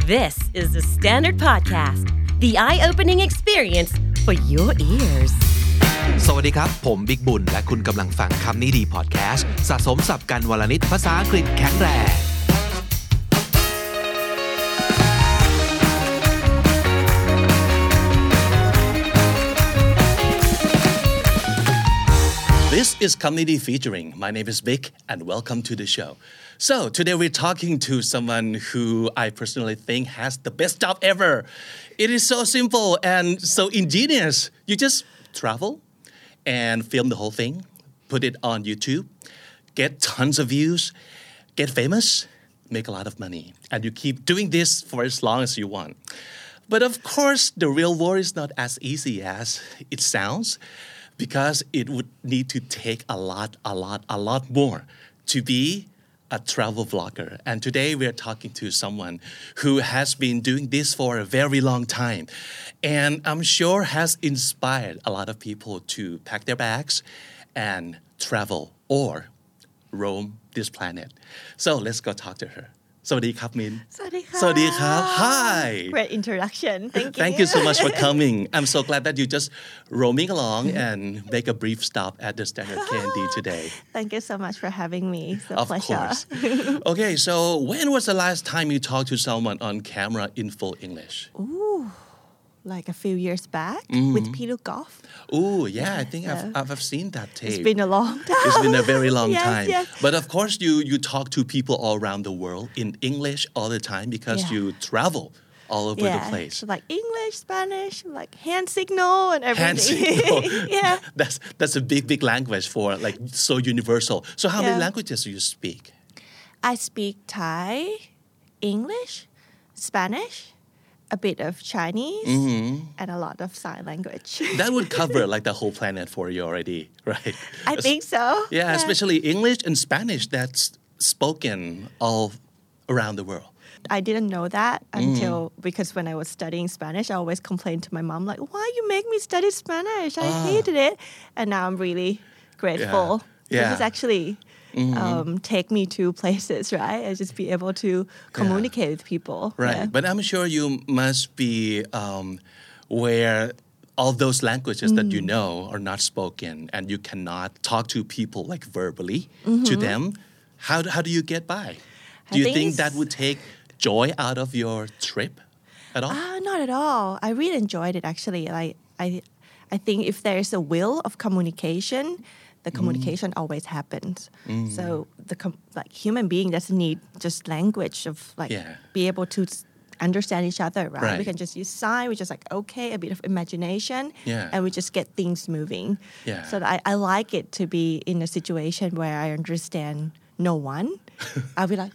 This is the Standard Podcast, the eye-opening experience for your ears. สวัสดีครับผมบิ๊กบุญและคุณกำลังฟังคำนี้ดีพอดแคสต์สะสมศัพท์กันวลนิดภาษาอังกฤษแข็งแรง This is Community Featuring. My name is Vic and welcome to the show. So today we're talking to someone who I personally think has the best job ever. It is so simple and so ingenious. You just travel and film the whole thing, put it on YouTube, get tons of views, get famous, make a lot of money. And you keep doing this for as long as you want. But of course, the real world is not as easy as it sounds. Because it would need to take a lot more to be a travel vlogger. And today we are talking to someone who has been doing this for a very long time. And I'm sure has inspired a lot of people to pack their bags and travel or roam this planet. So let's go talk to her. สวัสดีครับมินสวัสดีค่ะสวัสดีครับ Hi Great introduction Thank you Thank you so much for coming I'm so glad that you just roaming along and make a brief stop at the Standard K&D today Thank you so much for having me It's a Of pleasure course Okay so when was the last time you talked to someone on camera in full English Like a few years back with Peter Goff Oh yeah I think I've seen that tape It's been a long time It's been a very long yes, time yes. But of course you talk to people all around the world in English all the time because you travel all over the place so like English Spanish like hand signal and everything Hand signal Yeah That's a big language for like so universal So how many languages do you speak? I speak Thai English Spanish a bit of Chinese and a lot of sign language. That would cover like the whole planet for you already, right? I think so. Yeah, especially English and Spanish that's spoken all around the world. I didn't know that until because when I was studying Spanish, I always complained to my mom like, "Why you make me study Spanish? I hated it." And now I'm really grateful. Yeah. This is actually take me to places, right? I just be able to communicate with people. Right, but I'm sure you must be where all those languages that you know are not spoken and you cannot talk to people like verbally to them. How do you get by? Do you think that would take joy out of your trip at all? Not at all. I really enjoyed it actually. I think if there is a will of communication, the communication always happens. So the like human being doesn't need just language of like be able to understand each other, right? We can just use sign. We just like okay, a bit of imagination, and we just get things moving. So I like it to be in a situation where I understand no one. I'll be like,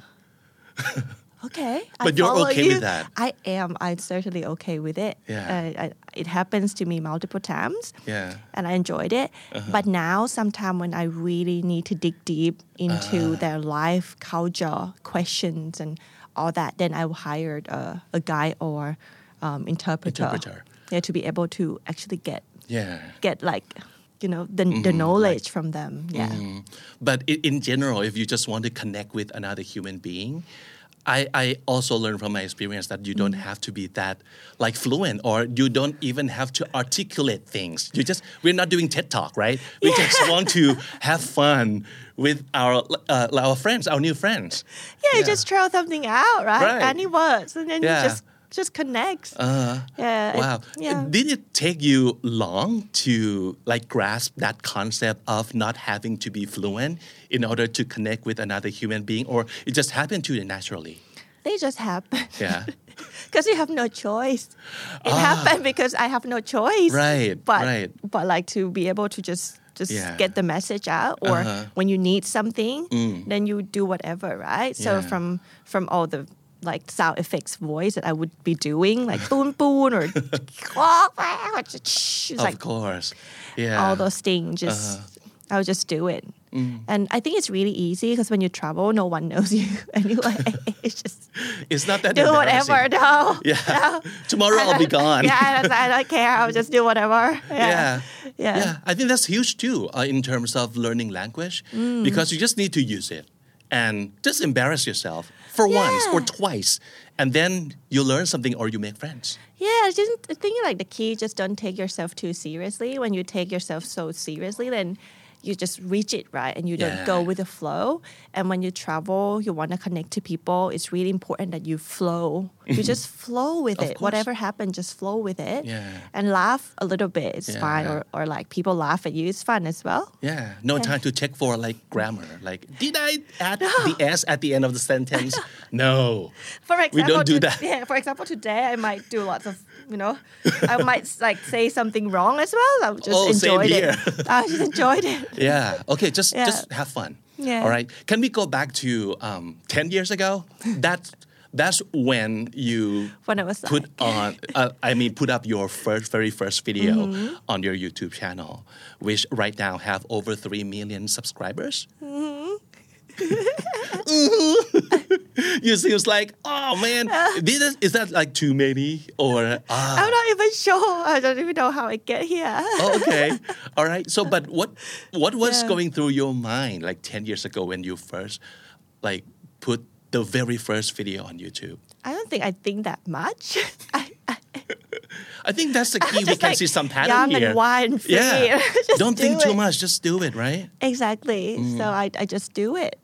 okay, but you're okay with that. I am. I'm certainly okay with it. It happens to me multiple times. And I enjoyed it. But now, sometimes when I really need to dig deep into their life, culture, questions, and all that, then I will hire a guide or interpreter. To be able to actually get like the knowledge from them. But in general, if you just want to connect with another human being. I also learned from my experience that you don't have to be that like fluent or you don't even have to articulate things. We're not doing TED Talk, right? We just want to have fun with our friends, our new friends. You just throw something out, right? Any words and then you just connect. Wow. Did it take you long to like grasp that concept of not having to be fluent in order to connect with another human being or it just happened to you naturally? They just happen. Yeah. Because you have no choice. It happened because I have no choice. Right. But like to be able to just get the message out or when you need something, then you do whatever, right? So from all the like sound effects voice that I would be doing like poon poon or of course all those things I'll just do it and I think it's really easy because when you travel no one knows you anyway it's not that do whatever tomorrow I'll be gone I don't care I'll just do whatever I think that's huge too in terms of learning language because you just need to use it and just embarrass yourself for once or Yeah. twice, and then you learn something or you make friends. Yeah, I think like the key just don't take yourself too seriously. When you take yourself so seriously, then you just reach it, right? And you don't go Yeah. with the flow. And when you travel, you want to connect to people. It's really important that you flow. You just flow with Of it. course. Whatever happens, just flow with it. Yeah. And laugh a little bit. It's fine. Yeah. Or like people laugh at you. It's fun as well. Yeah, no time to check for like grammar. Like, did I add the S at the end of the sentence? No. For example, don't do that. Yeah, for example, today I might do lots of, I might like say something wrong as well. I just Oh, same enjoyed here. it. I just enjoyed it. Yeah. Okay. Just Yeah. have fun. Yeah. All right. Can we go back to 10 years ago? That's when you When I was put like- put up your very first video Mm-hmm. on your YouTube channel, which right now have over 3 million subscribers. Mm-hmm. You seems like, oh man, is that like too many or? I'm not even sure. I don't even know how I get here. Oh, okay. All right. So, but what was Yeah. going through your mind like 10 years ago when you first like put the very first video on YouTube? I don't think I think that much. I think that's the key. We just can like see some pattern young here. and wild and free. Yeah. Just Don't think do too it. much. Just do it, right? Exactly. So I just do it.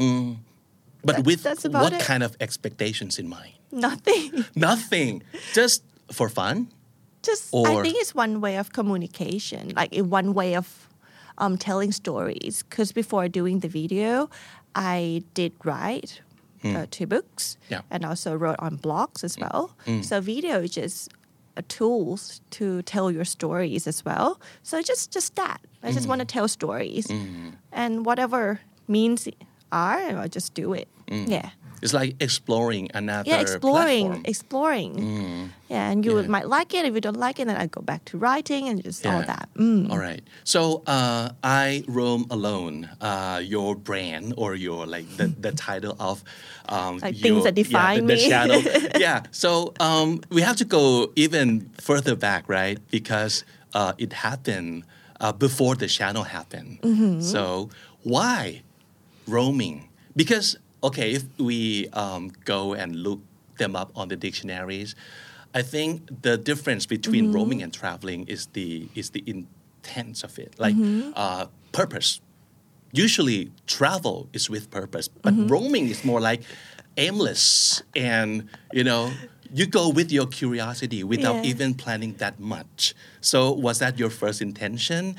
But with that's about what it. kind of expectations in mind? Nothing. Nothing. Just for fun? Just I Or- think it's one way of communication, like one way of telling stories. Because before doing the video, I did write 2 books, Yeah. and also wrote on blogs as well. So video is just a tools to tell your stories as well. So just that. I just want to tell stories, and whatever means are, I just do it. Yeah. It's like exploring another Yeah, platform. exploring. Yeah, and you might like it. If you don't like it, then I go back to writing and just all that. All right. So I Roam Alone, your brand or your like the title of Like things that define the me. channel. Yeah. So we have to go even further back, right? Because it happened before the channel happened. So why roaming? Because okay, if we go and look them up on the dictionaries, I think the difference between roaming and traveling is the intent of it, like purpose. Usually, travel is with purpose, but roaming is more like aimless, and you go with your curiosity without Yeah. even planning that much. So, was that your first intention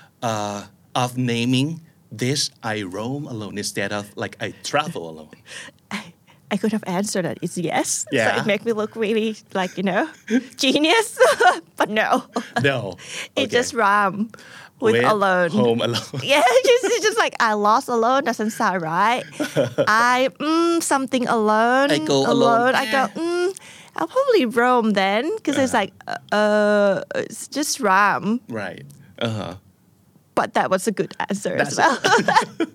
of naming this I roam alone instead of like I travel alone? I could have answered that it's yes. Yeah. So it makes me look really like, genius. But no. No. It just rhyme with alone. Home alone. Yeah, it's just like I lost alone doesn't sound right. I something alone. I go alone. I go I'll probably roam then because it's like it's just rhyme. Right. But that was a good answer as That's well.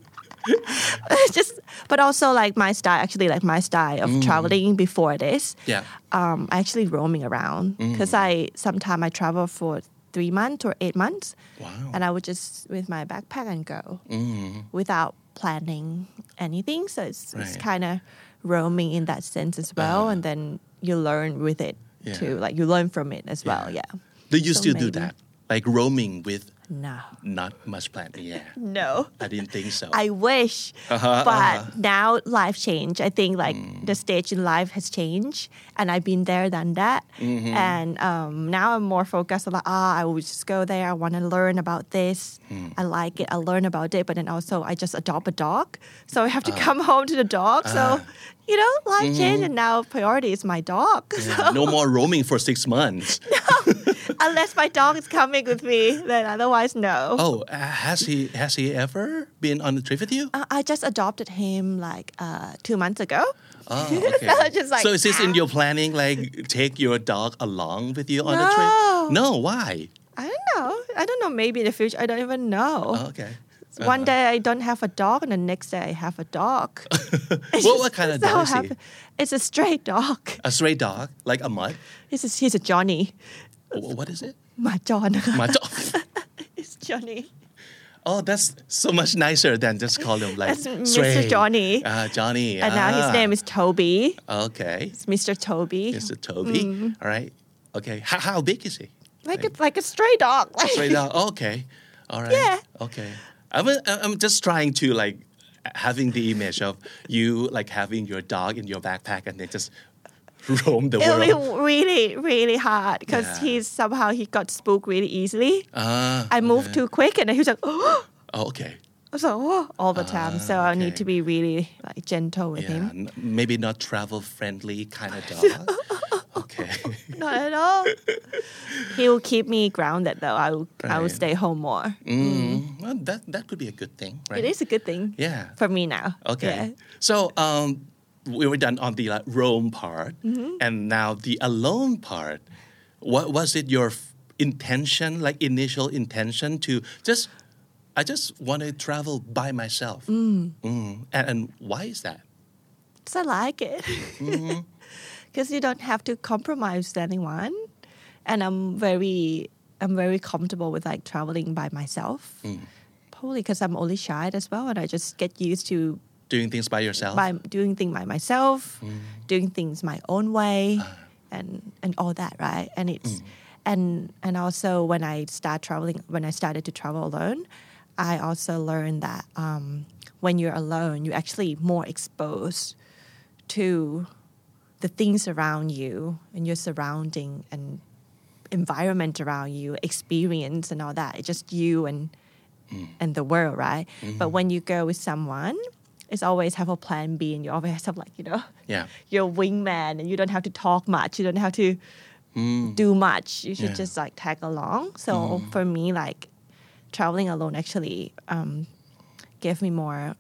But also like my style of traveling before this. Yeah. I actually roaming around because sometimes I travel for 3 months or 8 months. Wow. And I would just with my backpack and go without planning anything. So it's Right. kind of roaming in that sense as well. And then you learn with it Yeah. too. Like you learn from it as well. Yeah. Do you So still do maybe. that? Like roaming with No. not much planning? Yeah. No. I didn't think so. I wish, but now life changed. I think like the stage in life has changed, and I've been there, done that, and now I'm more focused on like, I will just go there. I want to learn about this. I like it. I learn about it, but then also I just adopt a dog, so I have to come home to the dog. So life changed, and now priority is my dog. Yeah, no more roaming for 6 months. Unless my dog is coming with me, then otherwise no. Oh, has he ever been on a trip with you? I just adopted him like 2 months ago. Oh, okay. So just like, so is this in your planning? Like take your dog along with you on the No. trip? No, why? I don't know. Maybe in the future, I don't even know. Oh, okay. One day I don't have a dog, and the next day I have a dog. What kind of So dog is he? happen- It's a stray dog. A stray dog, like a mutt. He's a Johnny. What is it? My John. My dog. It's Johnny. Oh, that's so much nicer than just call him like That's Mr. Stray. Johnny. Johnny. And now his name is Toby. Okay. It's Mr. Toby. Mr. Toby. All right. Okay. How big is he? Like a stray dog. Straight out. Okay. All right. Yeah. Okay. I'm just trying to like having the image of you like having your dog in your backpack and then just roam the It'll world. be really, really hard because Yeah. he got spooked really easily. Ah. I moved too quick and then he was like, oh, Oh, okay. I was like, oh, all the time. So I need okay. to be really like gentle with Yeah. him. Maybe not travel friendly kind of dog. Okay. Not at all. He will keep me grounded though. I will Right. stay home more. Well, that could be a good thing, right? It is a good thing. Yeah. For me now. Okay. Yeah. So we were done on the like, roam part, and now the alone part. What was it your intention, like initial intention to just? I just want to travel by myself. And why is that? So I like it. Because you don't have to compromise with anyone. And I'm very comfortable with like traveling by myself. Probably because I'm only shy as well and I just get used to Doing things by yourself. by doing things by myself, doing things my own way and all that, right? And it's and also when I started to travel alone, I also learned that when you're alone, you're actually more exposed to the things around you and your surrounding and environment around you, experience and all that. It's just you and the world, right? But when you go with someone, it's always have a plan B and you always have like, Yeah. your wingman and you don't have to talk much. You don't have to do much. You should Yeah. just like tag along. So for me, like traveling alone actually gave me more,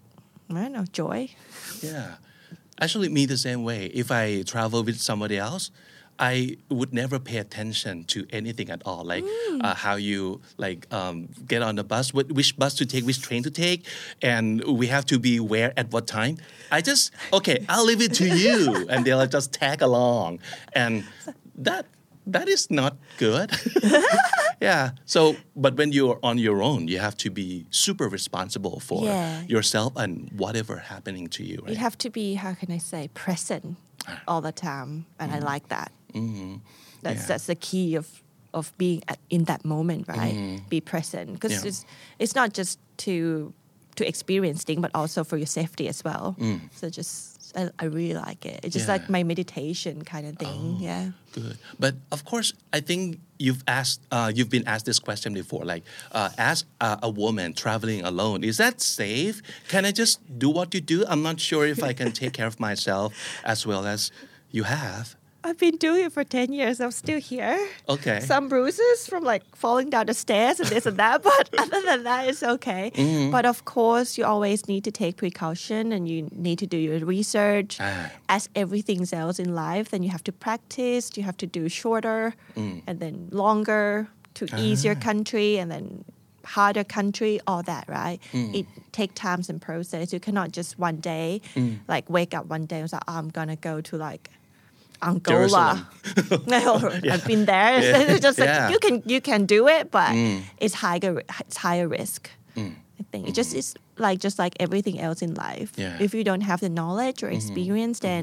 joy. Yeah. Actually, me the same way. If I travel with somebody else, I would never pay attention to anything at all. Like how you like get on the bus, which bus to take, which train to take, and we have to be where at what time. I'll leave it to you, and they'll just tag along, and that is not good. Yeah. So, but when you're on your own, you have to be super responsible for Yeah. yourself and whatever happening to you. Right? You have to be, how can I say, present all the time. And I like that. That's the key of being in that moment, right? Be present. Because Yeah. it's not just to experience things, but also for your safety as well. So I really like it. It's just Yeah. like my meditation kind of thing. Yeah. Good, but of course, I think you've been asked this question before. Like, as a woman traveling alone, is that safe? Can I just do what you do? I'm not sure if I can take care of myself as well as you have. I've been doing it for 10 years. I'm still here. Okay. Some bruises from like falling down the stairs and this and that, but other than that, it's okay. But of course, you always need to take precaution and you need to do your research. As everything else in life, then you have to practice. You have to do shorter and then longer to easier country and then harder country, all that, right? It takes time and process. You cannot just one day, like wake up one day and say, I'm going to go to like Angola. I've been there. It's just like you can do it, but it's higher risk. I think it just is just like everything else in life. Yeah. If you don't have the knowledge or experience, then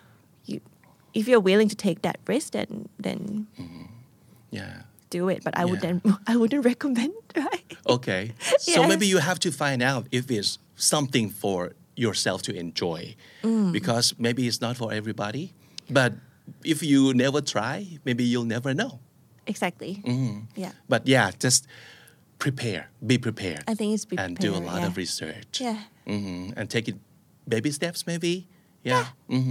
if you're willing to take that risk, then Yeah. do it. But I wouldn't recommend, right? Okay. So Yes. maybe you have to find out if it's something for yourself to enjoy, because maybe it's not for everybody. But if you never try, maybe you'll never know. Exactly. Yeah. But yeah, just be prepared. I think it's be and do a prepared, lot yeah. of research. Yeah. And take it baby steps, maybe. Yeah.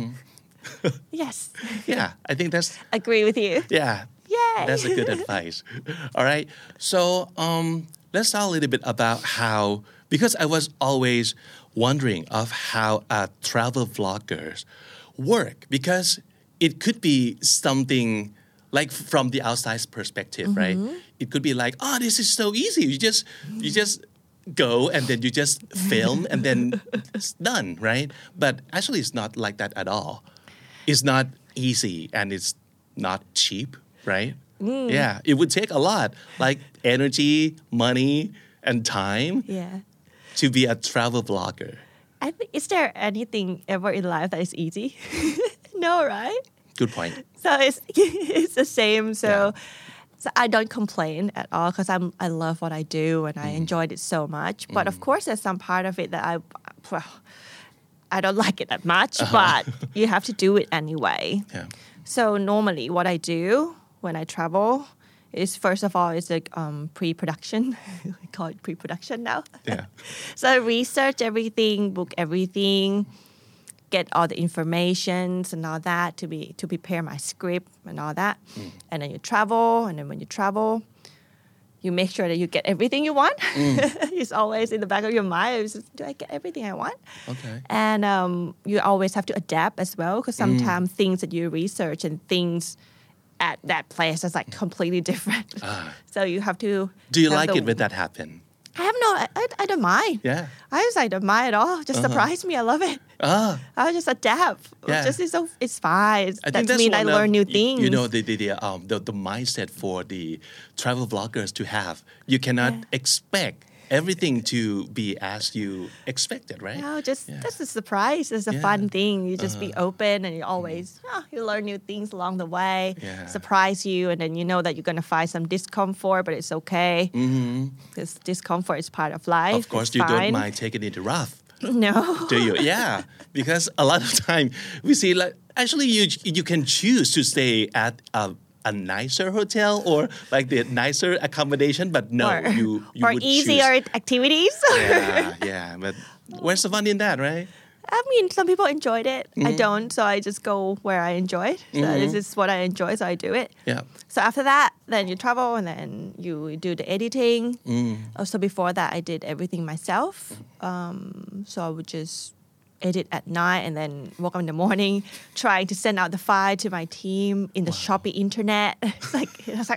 Yes. Yeah. I think that's Agree with you. yeah. Yay. That's a good advice. All right. So let's talk a little bit about how, because I was always wondering of how travel vloggers work, because it could be something like from the outside perspective, right? It could be like, oh, this is so easy. You just go and then you just film and then it's done, right? But actually it's not like that at all. It's not easy and it's not cheap, right? Yeah, it would take a lot, like energy, money, and time Yeah. to be a travel blogger? I think, is there anything ever in life that is easy? No, right? Good point. So it's the same. So, Yeah. so I don't complain at all because I love what I do and I enjoyed it so much. But of course, there's some part of it that I don't like it that much. But you have to do it anyway. Yeah. So normally, what I do when I travel is first of all is like pre-production. We call it pre-production now. Yeah. So I research everything, book everything, get all the informations and all that to prepare my script and all that. And then you travel, and then when you travel, you make sure that you get everything you want. It's always in the back of your mind. It's just, do I get everything I want? Okay. And you always have to adapt as well because sometimes things that you research and things at that place is like completely different. So you have to. Do you have like the- it when that happen? I don't mind. Yeah. I don't mind at all. Just surprise me. I love it. Ah. I just adapt. Yeah. It's fine. I That think that's means I one of, learn new things. You know, the mindset for the travel bloggers to have. You cannot expect everything to be as you expected, right? No, that's a surprise. It's a fun thing. You just be open and you always you learn new things along the way. Yeah. Surprise you, and then you know that you're gonna find some discomfort, but it's okay. Because discomfort is part of life. Of course, It's you don't fine. mind taking it rough, No. do you? Yeah, because a lot of time we see like actually you can choose to stay at a nicer hotel or like the nicer accommodation, but no, or, you or would easier choose. activities. Yeah, but where's the fun in that, right? I mean, some people enjoyed it. I don't, so I just go where I enjoy it. So this is what I enjoy, so I do it. Yeah. So after that, then you travel and then you do the editing. Also before that, I did everything myself. So I would just edit at night and then woke up in the morning trying to send out the file to my team in the Shopee internet. It's like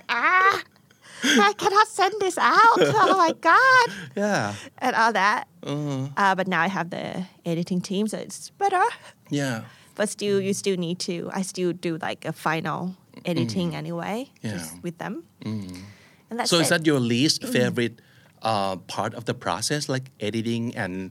I cannot send this out. Oh my God. Yeah. And all that. But now I have the editing team, so it's better. Yeah. But still, you still need to. I still do like a final editing anyway, Yeah. just with them. And that's So it. is that your least favorite part of the process, like editing and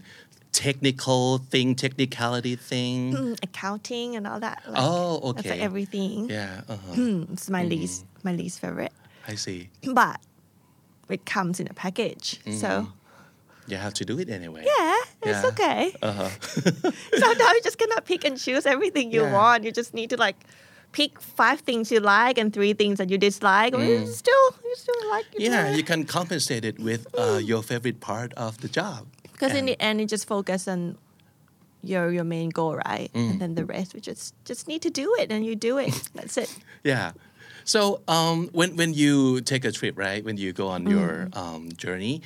technicality thing? Accounting and all that. Like, Oh, That's like okay. everything. Yeah. It's my least favorite. I see. But it comes in a package, so You have to do it anyway. yeah, it's Yeah. okay. Sometimes you just cannot pick and choose everything you Yeah. want. You just need to like pick 5 things you like and 3 things that you dislike. You still like it. Yeah, you can compensate it with your favorite part of the job. Because in And- the end, you just focus on your main goal, right? And then the rest, we just need to do it, and you do it. That's it. Yeah. So when you take a trip, right? When you go on your journey,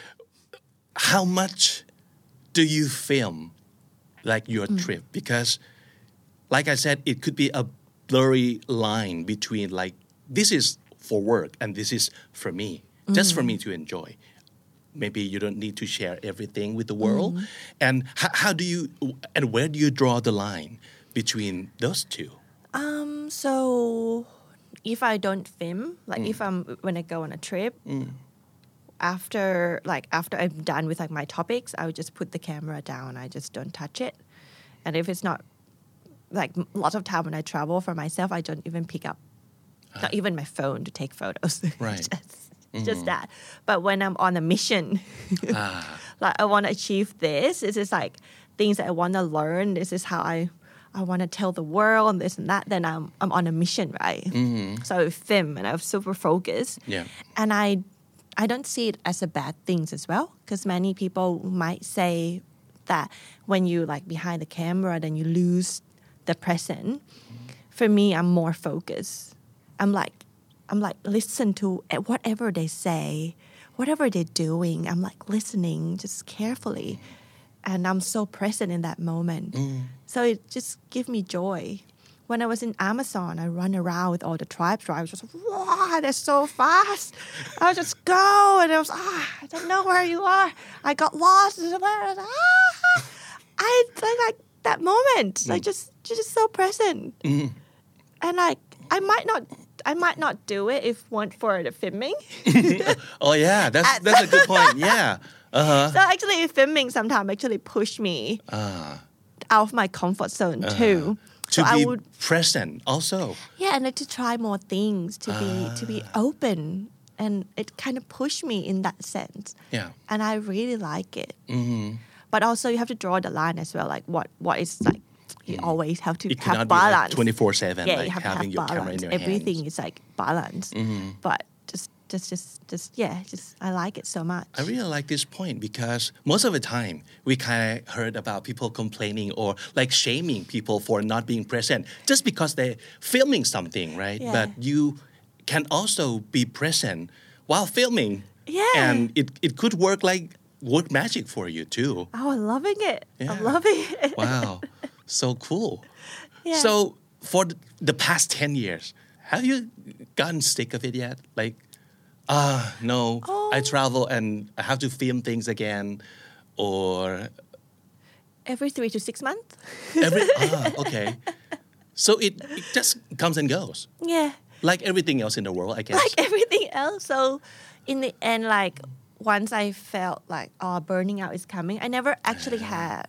how much do you film like your trip? Because like I said, it could be a blurry line between like this is for work and this is for me, just for me to enjoy. Maybe you don't need to share everything with the world. And how do you and where do you draw the line between those two? So if I don't film, like when I go on a trip, after I'm done with like my topics, I would just put the camera down. I just don't touch it. And if it's not like lots of time when I travel for myself, I don't even pick up, not even my phone to take photos. Right. Just that. But when I'm on a mission, like I want to achieve this. This is like things that I want to learn. This is how I want to tell the world and this and that. Then I'm on a mission, right? So I film and I'm super focused. Yeah. And I don't see it as a bad thing as well, because many people might say that when you like behind the camera, then you lose the present. For me, I'm more focused. I'm like listen to whatever they say, whatever they're doing. I'm like listening just carefully, and I'm so present in that moment. So it just gives me joy. When I was in Amazon, I run around with all the tribes. I was just, wow, they're so fast. I would just go, and I was, I don't know where you are. I got lost. I like that moment. Like just so present. And like I might not do it if weren't for the filming. Oh yeah, that's a good point. Yeah. So actually filming sometimes actually push me out of my comfort zone too. To So be I would present also. yeah, and like to try more things, to be open, and it kind of pushed me in that sense. Yeah. And I really like it. But also you have to draw the line as well, like what is like you always have to It have cannot be balance. like 24/7, Yeah, like you have to having have your camera in balance. your Everything hands. is like balance. But just I like it so much. I really like this point because most of the time we kind of heard about people complaining or like shaming people for not being present just because they're filming something, right? Yeah. But you can also be present while filming. Yeah. And it could work magic for you too. Oh, I'm loving it. Yeah. I'm loving it. Wow. So cool. Yeah. So for the past 10 years, have you gotten sick of it yet? Like, no, I travel and I have to film things again, or Every 3 to 6 months. okay. So it just comes and goes, Yeah. like everything else in the world, I guess. Like everything else. So in the end, like once I felt like burning out is coming, I never actually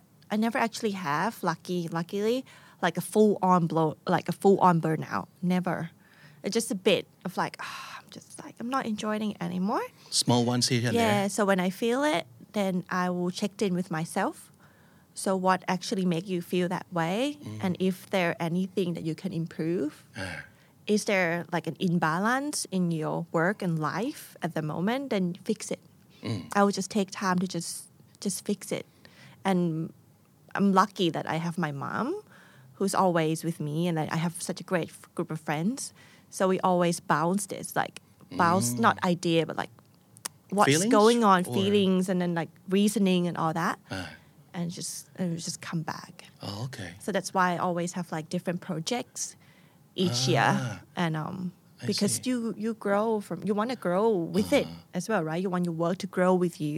have luckily like a full on burnout. Never. It's just a bit of like I'm not enjoying it anymore. Small ones here and Yeah. there. So when I feel it, then I will check in with myself. So what actually make you feel that way, and if there anything that you can improve. Is there like an imbalance in your work and life at the moment? Then fix it. I will just take time to just fix it. And I'm lucky that I have my mom, who's always with me, and I have such a great group of friends. So we always bounce not idea, but like what's Feelings? going on, Or- feelings, and then like reasoning and all that, and it just come back. Oh, okay. So that's why I always have like different projects each year, and because see. you grow you want to grow with it as well, right? You want your work to grow with you.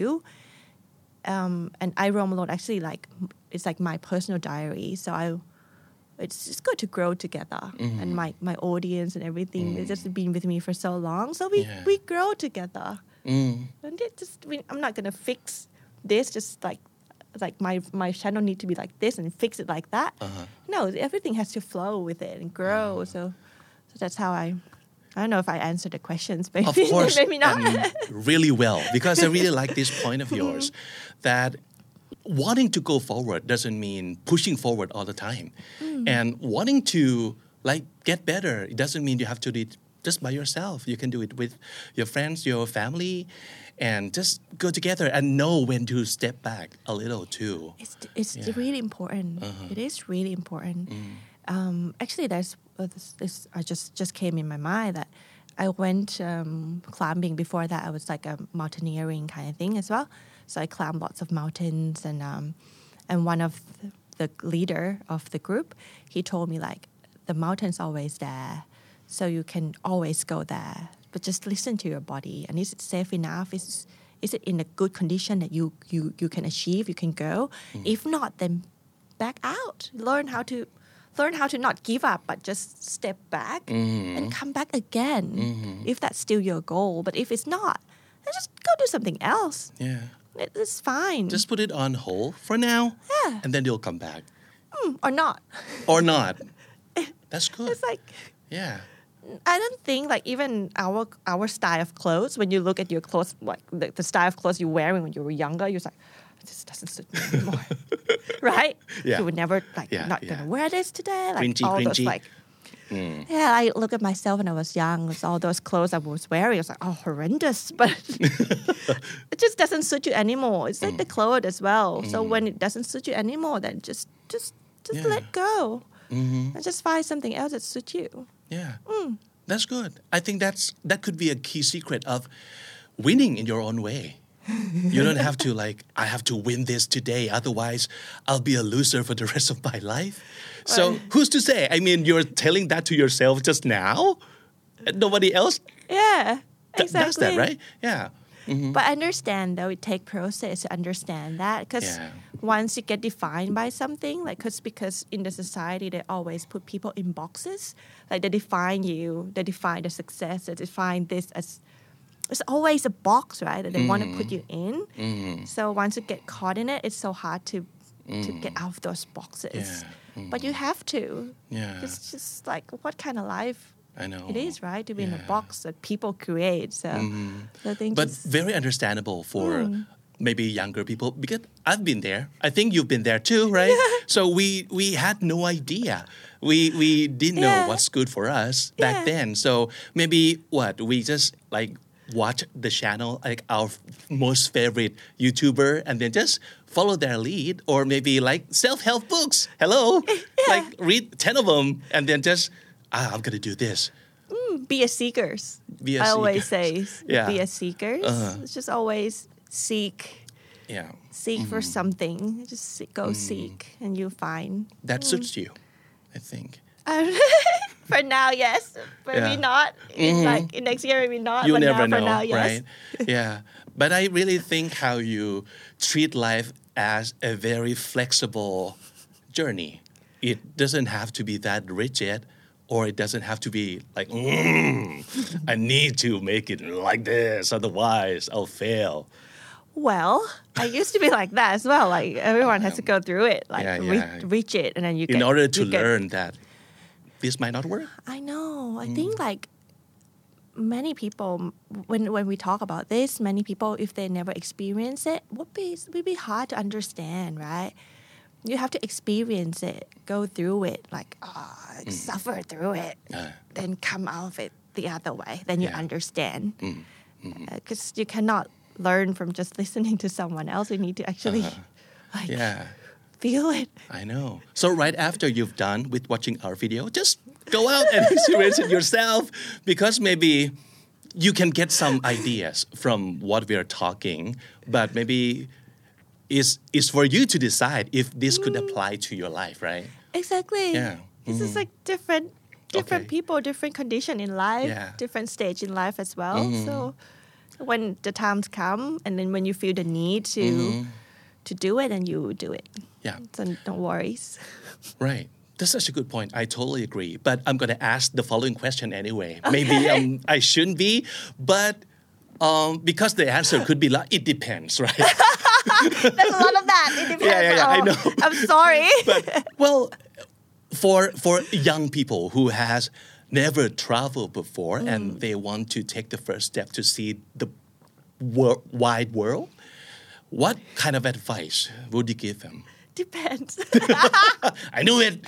And I roam alone actually it's like my personal diary. So it's just good to grow together, and my audience and everything has just been with me for so long. So we grow together. And I'm not gonna fix this just like my channel need to be like this and fix it like that. No, everything has to flow with it and grow. So that's how I don't know if I answered the questions. Maybe, Of course, maybe not. really well, because I really like this point of yours that wanting to go forward doesn't mean pushing forward all the time. And wanting to like get better, it doesn't mean you have to do it just by yourself. You can do it with your friends, your family, and just go together and know when to step back a little too. It's really important. It is really important. Actually, there's this I just came in my mind that I went climbing. Before that, I was like a mountaineering kind of thing as well. So I climbed lots of mountains, and one of the leader of the group, he told me like the mountain's always there, so you can always go there. But just listen to your body, and is it safe enough? Is it in a good condition that you can achieve? You can go. If not, then back out. Learn how to not give up, but just step back and come back again. If that's still your goal, but if it's not, then just go do something else. Yeah. It's fine. Just put it on hold for now. Yeah. And then you'll come back. Or not. Or not. That's good. It's like Yeah. I don't think like even our style of clothes, when you look at your clothes, like the style of clothes you're wearing when you were younger, you're like, this doesn't suit me anymore. Right? Yeah. You would never not gonna wear this today. Like all those Cringy. like I look at myself when I was young, it's all those clothes I was wearing. I was like, oh, horrendous. But it just doesn't suit you anymore. It's like the clothes as well. So when it doesn't suit you anymore, then just let go. And just find something else that suits you. Yeah. That's good. I think that could be a key secret of winning in your own way. You don't have to like, I have to win this today, otherwise I'll be a loser for the rest of my life. So who's to say? I mean, you're telling that to yourself just now. Nobody else Yeah, exactly. does that, right? Yeah. But I understand though, it takes process to understand that because Yeah. once you get defined by something, like because in the society they always put people in boxes, like they define you, they define the success, they define this as it's always a box, right? That they want to put you in. So once you get caught in it, it's so hard to get out of those boxes. But you have to. It's just like what kind of life I know it is, right? To be in a box that people create. So I think but very understandable for maybe younger people because I've been there. I think you've been there too, right? So we had no idea. We didn't know what's good for us back then. So maybe we just like watch the channel, like our most favorite YouTuber, and then just follow their lead, or maybe like self-help books. Hello, like read 10 of them, and then just I'm gonna do this. Be a seekers. I always say, be a seekers. It's just always seek for something. Just go seek, and you find. That suits you, I think. For now, yes. Maybe not. Like next year, maybe not. You but never now, know, for now, yes. right? Yeah. But I really think how you treat life as a very flexible journey. It doesn't have to be that rigid, or it doesn't have to be like, I need to make it like this, otherwise I'll fail. Well, I used to be like that as well. Like everyone has to go through it, like reach it, and then you get. In order to learn that this might not work. I know. I think like many people, when we talk about this, many people, if they never experience it, would be hard to understand, right? You have to experience it, go through it, like suffer through it, then come out of it the other way. Then you understand, because you cannot learn from just listening to someone else. You need to actually feel it. I know. So right after you've done with watching our video, just go out and experience it yourself, because maybe you can get some ideas from what we are talking, but maybe is for you to decide if this could apply to your life, right? Exactly. Yeah. This is like different people, different condition in life, different stage in life as well. So when the times come, and then when you feel the need to do it, and you do it. Yeah. So no worries. Right. That's such a good point. I totally agree. But I'm going to ask the following question anyway. Maybe I shouldn't be, but because the answer could be like, it depends, right? There's a lot of that. It depends. Yeah, I know. I'm sorry. But, well, for young people who has never traveled before and they want to take the first step to see the wide world, what kind of advice would you give them? Depends. I knew it.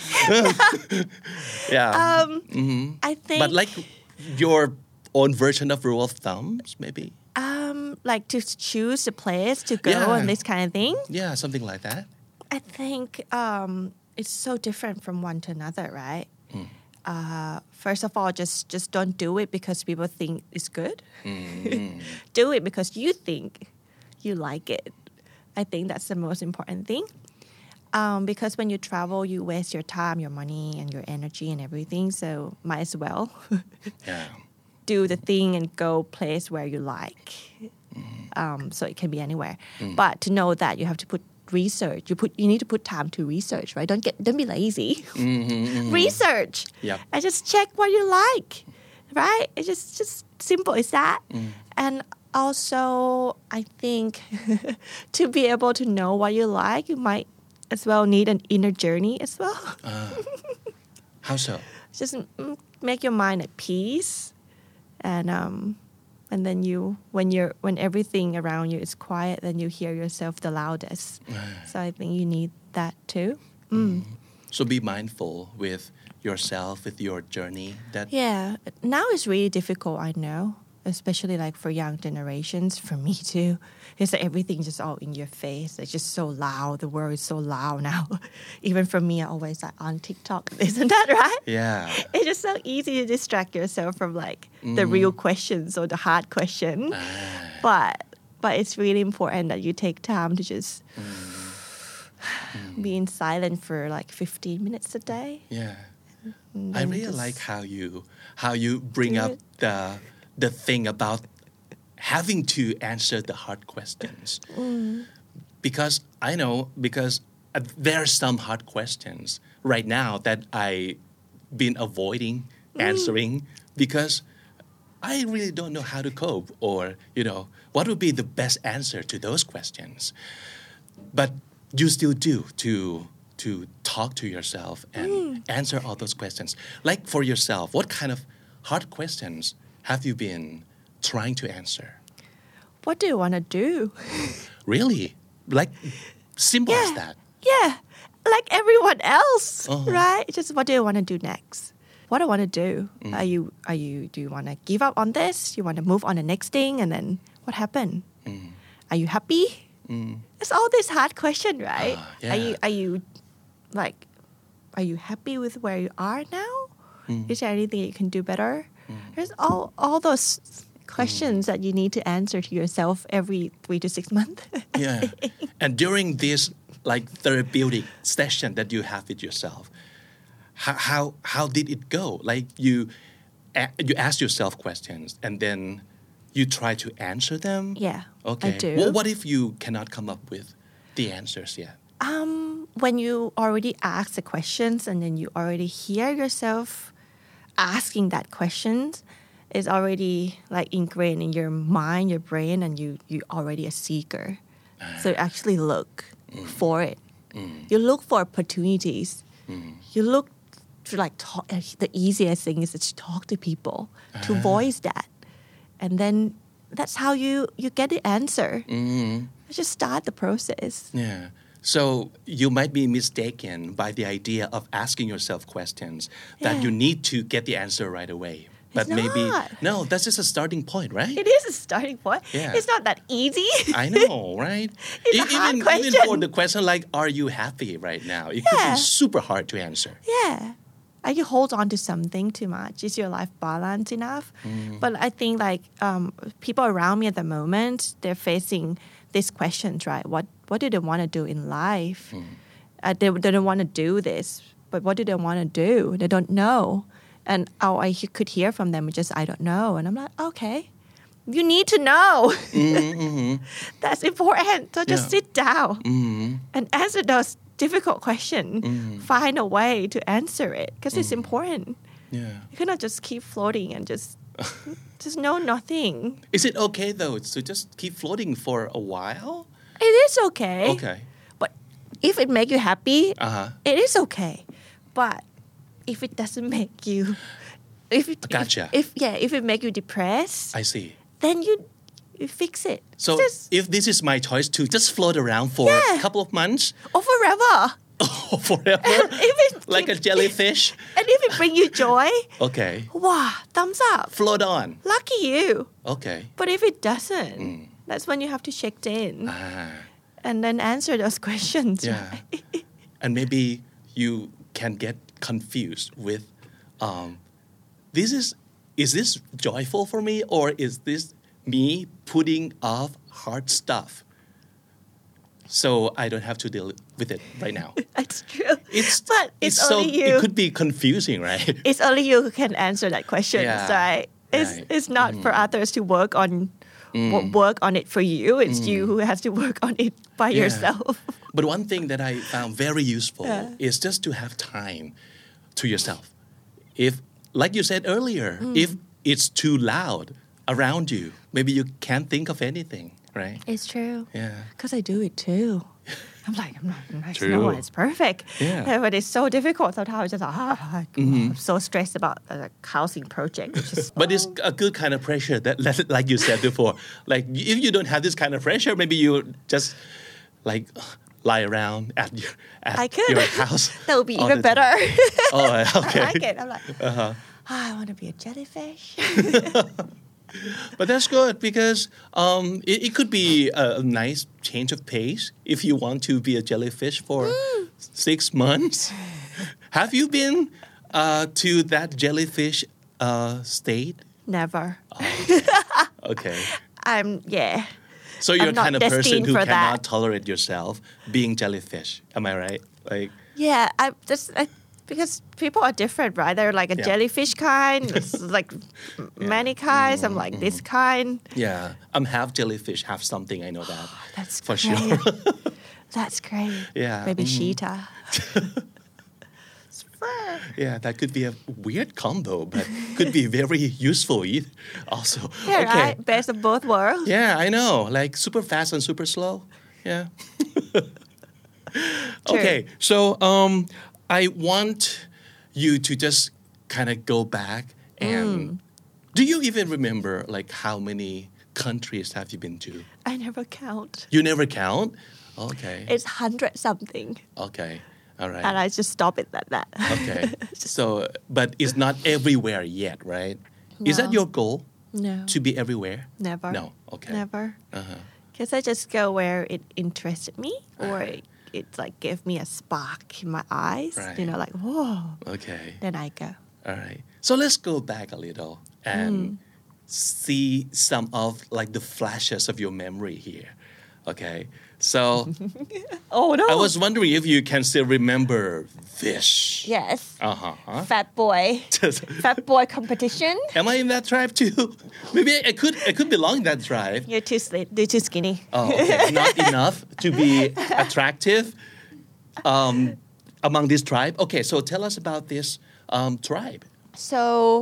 I think. But like your own version of rule of thumbs, maybe? Like to choose a place to go and this kind of thing? Yeah, something like that. I think it's so different from one to another, right? First of all, just don't do it because people think it's good. Do it because you think you like it. I think that's the most important thing. Because when you travel, you waste your time, your money, and your energy and everything. So might as well do the thing and go place where you like. So it can be anywhere. But to know that, you have to put research. You need to put time to research, right? Don't be lazy. Research. Yep. And just check what you like, right? It's just simple as that. And also, I think to be able to know what you like, you might as well need an inner journey as well. How so? Just make your mind at peace, and then when everything around you is quiet, then you hear yourself the loudest. So I think you need that too. So be mindful with yourself, with your journey. Now it's really difficult, I know, especially like for young generations, for me too. It's like everything just all in your face. It's just so loud. The world is so loud now. Even for me, I always like on TikTok, isn't that right? Yeah. It's just so easy to distract yourself from like the real questions or the hard question. But it's really important that you take time to just be in silence for like 15 minutes a day. Yeah. I really like how you bring up the thing about having to answer the hard questions. Because I know because there are some hard questions right now that I've been avoiding answering because I really don't know how to cope or, what would be the best answer to those questions. But you still do to talk to yourself and answer all those questions. Like for yourself, what kind of hard questions have you been trying to answer? What do you want to do? Really? Like simple as that? Yeah, like everyone else, right? Just what do you want to do next? What do I want to do? Do you want to give up on this? You want to move on the next thing? And then what happened? Are you happy? It's all this hard question, right? Are you happy with where you are now? Is there anything you can do better? There's all those questions that you need to answer to yourself every 3 to 6 months. Yeah. And during this like therapeutic session that you have with yourself, how did it go? Like you ask yourself questions and then you try to answer them? Yeah, okay. I do. Well, what if you cannot come up with the answers yet? When you already ask the questions and then you already hear yourself asking that questions, it's already like ingrained in your mind, your brain, and you're already a seeker. So you actually look for it. You look for opportunities. You look to the easiest thing is to talk to people, to voice that. And then that's how you get the answer. Just start the process. Yeah. So you might be mistaken by the idea of asking yourself questions that you need to get the answer right away. But maybe no, that's just a starting point, right? It is a starting point. Yeah. It's not that easy. I know, right? It's a hard question. Even for the question like, are you happy right now? It could be super hard to answer. Yeah. Are you hold on to something too much? Is your life balanced enough? But I think people around me at the moment, they're facing these questions, right? What do they want to do in life? They don't want to do this, but what do they want to do? They don't know. And I could hear from them just, I don't know. And I'm like, okay, you need to know. That's important. So just sit down and answer those difficult questions. Find a way to answer it because it's important. Yeah. You cannot just keep floating and just know nothing. Is it okay though to just keep floating for a while? It is okay. Okay. But if it makes you happy, it is okay. But if it doesn't make you, Gotcha. If it make you depressed, I see. then you fix it. So if this is my choice to just float around for a couple of months or forever. Forever? Like a jellyfish? And if it bring you joy, Okay. wow, thumbs up. Float on. Lucky you. Okay. But if it doesn't, that's when you have to check in and then answer those questions. Yeah. Right? And maybe you can get confused with, is this joyful for me or is this me putting off hard stuff? So I don't have to deal with it right now. That's true. But it's only you. It could be confusing, right? It's only you who can answer that question, right? It's not for others to work on it for you. It's you who has to work on it by yourself. But one thing that I found very useful is just to have time to yourself. If, like you said earlier, if it's too loud around you, maybe you can't think of anything, right? It's true. Yeah. Because I do it too. I'm like, True. no, it's perfect. Yeah. But it's so difficult. Sometimes it's just I'm so stressed about the housing project. But it's a good kind of pressure that, like you said before, like if you don't have this kind of pressure, maybe you just like lie around at your house. That would be even better. Oh, okay. I like it. I'm like, I want to be a jellyfish. But that's good because it could be a nice change of pace if you want to be a jellyfish for 6 months. Have you been to that jellyfish state? Never. Okay. So you're I'm kind of not person destined who for cannot that. tolerate yourself being jellyfish. Am I right? Like. Yeah, because people are different, right? They're like a jellyfish kind. It's like many kinds. I'm like this kind. Yeah, I'm half jellyfish, half something. I know that. That's for great. sure. That's great. Yeah, Maybe cheetah. Yeah, that could be a weird combo, but could be very useful also. Yeah, Okay. right. Best of both worlds. Yeah, I know. Like super fast and super slow. Yeah. Okay, so I want you to just kind of go back and do you even remember like how many countries have you been to? I never count. You never count? Okay. It's 100 something. Okay. All right. And I just stop it at that. Okay. So, but it's not everywhere yet, right? Is that No. your goal? No. To be everywhere? Never. No. Okay. Never. Uh-huh. Because I just go where it interested me or it like gave me a spark in my eyes. Right. You know, like, whoa. Okay. Then I go. All right. So let's go back a little and see some of like the flashes of your memory here. Okay. So Oh, no. I was wondering if you can still remember this. Yes. Uh-huh. Fat boy. Fat boy competition. Am I in that tribe too? Maybe I could belong in that tribe. You're too skinny. Oh, okay. Not enough to be attractive among this tribe. Okay, so tell us about this tribe. So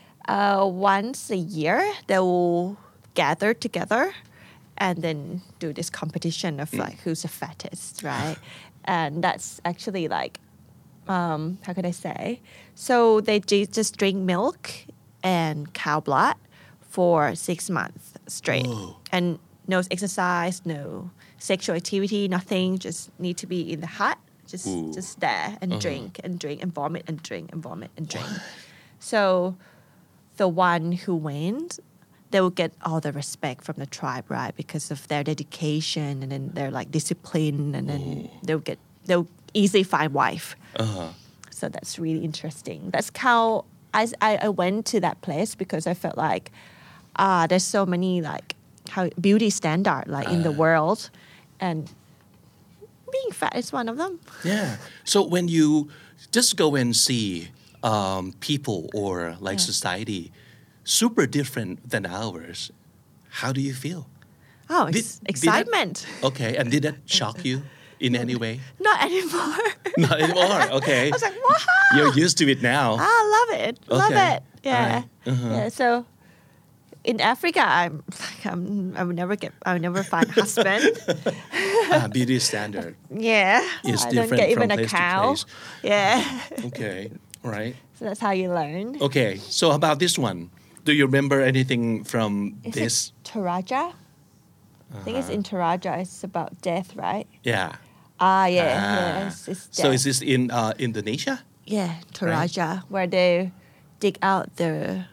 once a year, they will gather together and then do this competition of like who's the fattest, right? And that's actually like, how can I say? So they just drink milk and cow blood for 6 months straight. Whoa. And no exercise, no sexual activity, nothing. Just need to be in the hut, just there and drink and vomit and drink and vomit and drink. So the one who wins, they will get all the respect from the tribe, right? Because of their dedication and then their like discipline, and then they'll easily find wife. So that's really interesting. That's how I went to that place because I felt like there's so many like how beauty standard like in the world, and being fat is one of them. Yeah. So when you just go and see people or like society super different than ours, how do you feel? Oh, it's Did that- excitement. Okay, and did that shock you in any way? Not anymore. Not anymore. Okay. I was like, wow. You're used to it now. I love it. Love Okay. it. Yeah. Alright. Yeah. So in Africa, I would never find a husband. Beauty standard Yeah. is I different don't get even from a place to cow. place. Yeah. Okay. Right. So that's how you learn. Okay. So how about this one? Do you remember anything from Is this? it Toraja? I think it's in Toraja. It's about death, right? Yeah. Yeah. It's death. So is this in Indonesia? Yeah, Toraja, where they dig out the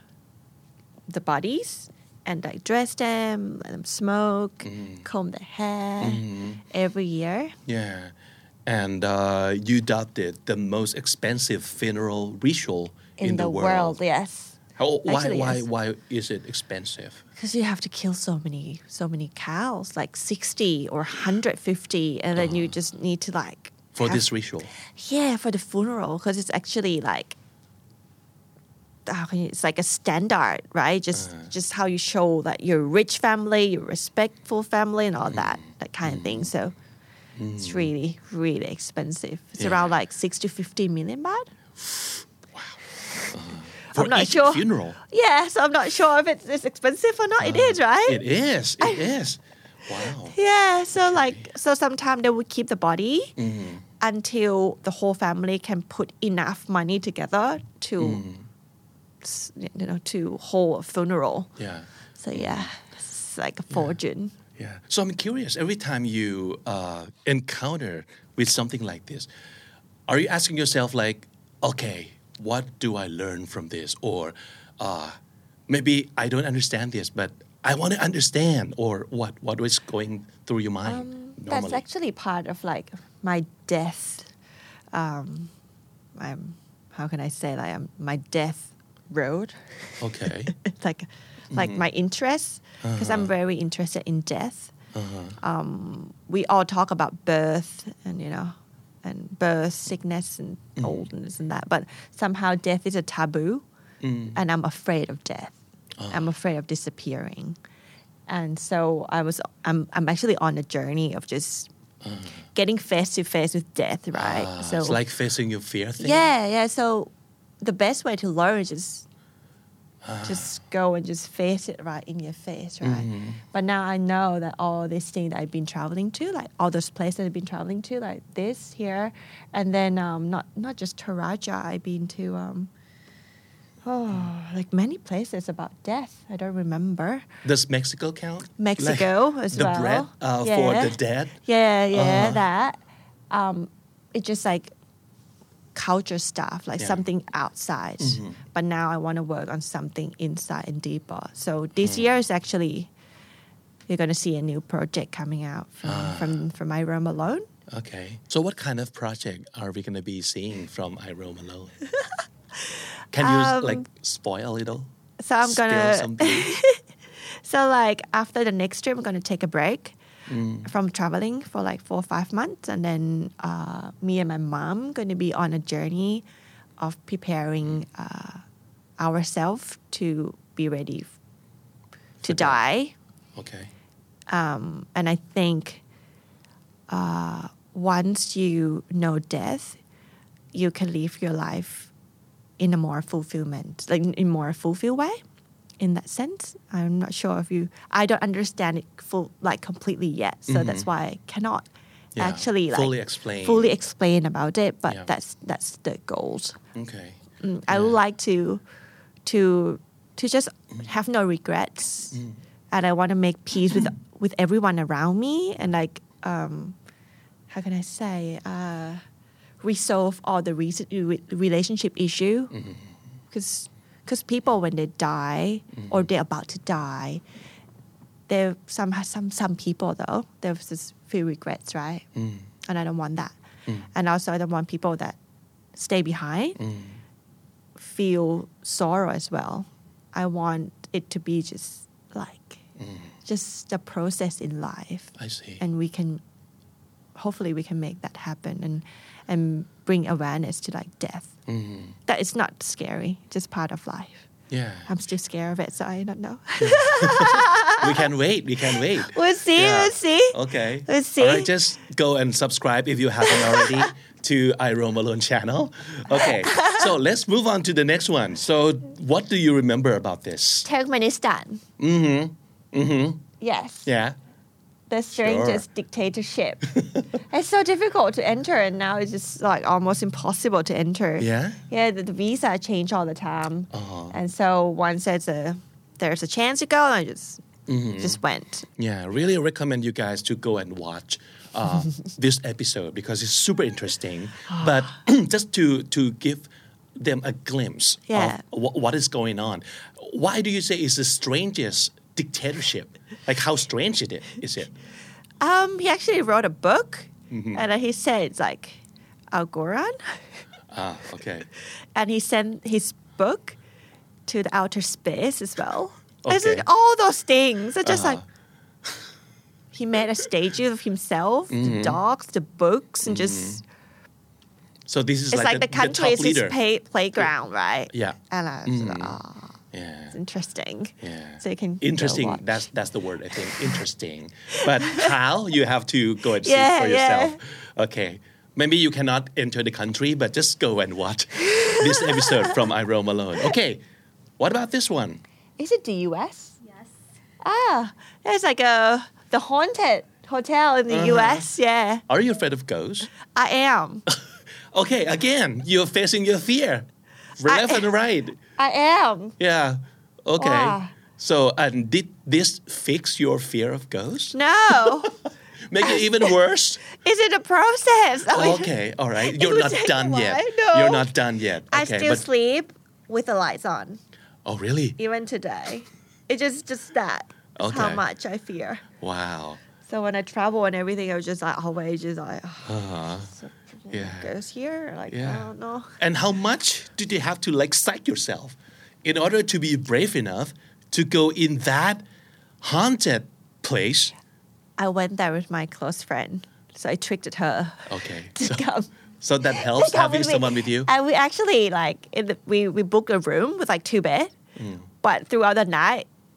bodies and like dress them, let them smoke, comb their hair every year. Yeah. And you dubbed it the most expensive funeral ritual in the world. Yes. Actually, yes. Why is it expensive? Because you have to kill so many cows, like 60 or 150, and then you just need to like For have- this ritual? Yeah, for the funeral, because it's actually like it's like a standard, right? Just how you show that you're a rich family, you're a respectful family, and all that kind of thing. So it's really, really expensive. It's around like 6 to 50 million baht. For I'm not each sure. funeral? Yeah, so I'm not sure if it's expensive or not. It is, right? It is. It is. Wow. Yeah, so sometimes they would keep the body until the whole family can put enough money together to, to hold a funeral. Yeah. So yeah, it's like a fortune. Yeah. So I'm curious, every time you encounter with something like this, are you asking yourself like, okay, what do I learn from this? Or maybe I don't understand this, but I want to understand, or what was going through your mind That's normally? actually part of like my death. I'm how can I say my death road. Okay. It's like my interest, because I'm very interested in death. We all talk about birth and birth, sickness, and oldness and that, but somehow death is a taboo, and I'm afraid of death. I'm afraid of disappearing, and so I'm actually on a journey of just getting face to face with death, right? So it's like facing your fear thing. yeah. So the best way to learn is just go and just face it right in your face, right? But now I know that all these things that I've been traveling to, like all those places I've been traveling to, like this here, and then not just Toraja, I've been to like many places about death. I don't remember. Does Mexico count? Mexico like as the well. bread for the dead. Yeah, that. It's just like culture stuff, like something outside. But now I want to work on something inside and deeper. So this year is actually, you're going to see a new project coming out from I Roam Alone. Okay. So what kind of project are we going to be seeing from I Roam Alone? Can you like spoil a little? So I'm Spill gonna. something? So like after the next trip, I'm gonna take a break from traveling for like 4 or 5 months, and then me and my mom gonna be on a journey of preparing ourselves to be ready to die. Okay. And I think once you know death, you can live your life in a more fulfillment, like in more fulfilled way. In that sense, I'm not sure if I don't understand it completely yet. So that's why I cannot actually fully explain about it. But that's the goals. Okay. I would like to just have no regrets, and I want to make peace with everyone around me, and like how can I say resolve all the relationship issue, because people when they die or they're about to die, there some people though there's this few regrets, right? And I don't want that. And also I don't want people that stay behind feel sorrow as well. I want it to be just like just a process in life. I see. And hopefully we can make that happen and bring awareness to like death. That it's not scary, just part of life. Yeah. I'm still scared of it, so I don't know. We can wait. We'll see. Okay. We'll see. All right, just go and subscribe if you haven't already to I Roam Alone channel. Okay, so let's move on to the next one. So what do you remember about this? Turkmenistan. Yes. Yeah. The strangest dictatorship. It's so difficult to enter, and now it's just like almost impossible to enter. Yeah? Yeah, the visa change all the time. And so once there's a chance to go, I just went. Yeah, really recommend you guys to go and watch this episode because it's super interesting. But just to give them a glimpse of what is going on, why do you say it's the strangest dictatorship? Like how strange is it? He actually wrote a book, and he said it's like Al-Quran. Okay. And he sent his book to the outer space as well. Okay. It's like all those things. It's just like he made a statue of himself, the dogs, the books, and just. So this is it's like the country is his playground, right? Yeah. And I was like, yeah. It's interesting. Yeah. So you can interesting. Go watch. That's the word I think. Interesting. But how you have to go and see for yourself. Okay. Maybe you cannot enter the country, but just go and watch this episode from I Roam Alone. Okay. What about this one? Is it the US? Yes. There's like the haunted hotel in the US. Yeah. Are you afraid of ghosts? I am. Okay. Again, you're facing your fear. Left and right. I am. Yeah. Okay. Wow. So, and did this fix your fear of ghosts? No. Make it even worse? Is it a process? Okay. All right. You're would not take done a while. yet. No. You're not done yet. I Okay. still sleep with the lights on, Oh, really? even today. It's just that. It's how Okay. much I fear. Wow. So when I travel and everything, I was just like always just like, Yeah. goes here. Like Yeah. I don't know. And how much did you have to like psych yourself in order to be brave enough to go in that haunted place? I went there with my close friend, so I tricked her Okay. to come. So that helps Come having with me. someone with you? And we actually we booked a room with like 2 beds, but throughout the night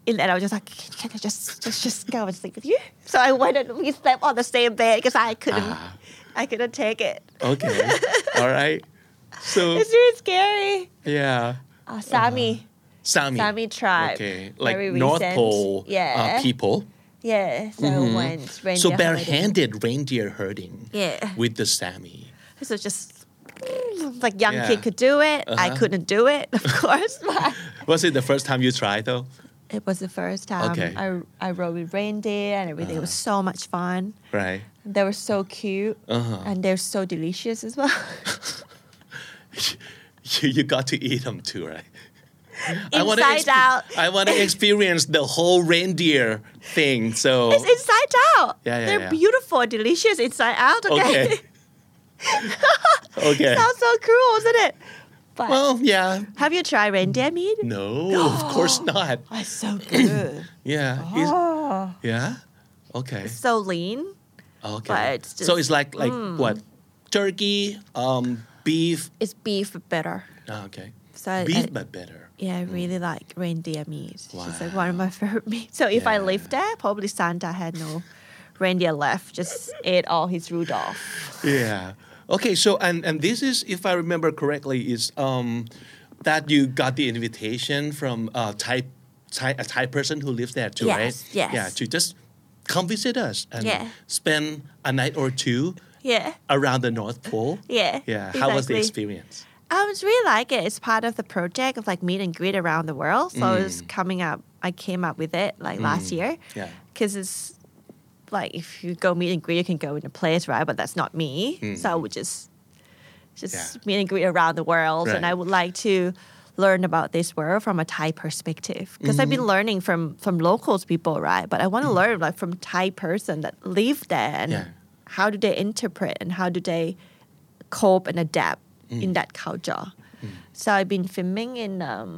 in the end, I was just like, can I just go and sleep with you? So I went and we slept on the same bed because I couldn't take it. Okay. All right. So It's really scary. yeah. Sami. Sami tribe. Okay. Like Very North recent. Pole Yeah. people. Yeah. So when reindeer So herding- barehanded reindeer herding Yeah. with the Sami. So just like young Yeah. kid could do it. I couldn't do it, of course. But Was it the first time you tried though? it was the first time Okay. I rode with reindeer and everything. It was so much fun. Right. They were so cute and they're so delicious as well. You got to eat them too, right? Inside out. I want to experience the whole reindeer thing. So It's inside out. Yeah, They're yeah. beautiful, delicious inside out. Okay. okay. Okay. Sounds so cruel, isn't it? But Well, yeah. have you tried reindeer meat? No, of course not. Oh, it's so good. Yeah. Oh, Yeah. Okay. so lean. Okay. But it's so just- it's like what? Turkey, beef. It's beef but better. Oh, okay. So Beef, but better. yeah, I really like reindeer meat. It's like Wow. one of my favorite meats. So if I Yeah. lived there, probably Santa had no reindeer left. Just ate all his Rudolph. Yeah. Okay. So and this is, if I remember correctly, is that you got the invitation from a Thai person who lives there too, Yes, right? yes. Yeah. To just come visit us and Yeah. spend a night or two Yeah. around the North Pole. Yeah. Yeah. How was the exactly. experience? I was really like it. It's part of the project of like meet and greet around the world. So it was coming up. I came up with it like last year. Yeah. Because it's like if you go meet and greet, you can go in a place, right? But that's not me. So I would just Yeah. meet and greet around the world, and Right. I would like to learn about this world from a Thai perspective. Because I've been learning from locals people, right? But I want to learn like from Thai person that live there and Yeah. how do they interpret and how do they cope and adapt in that culture. So I've been filming in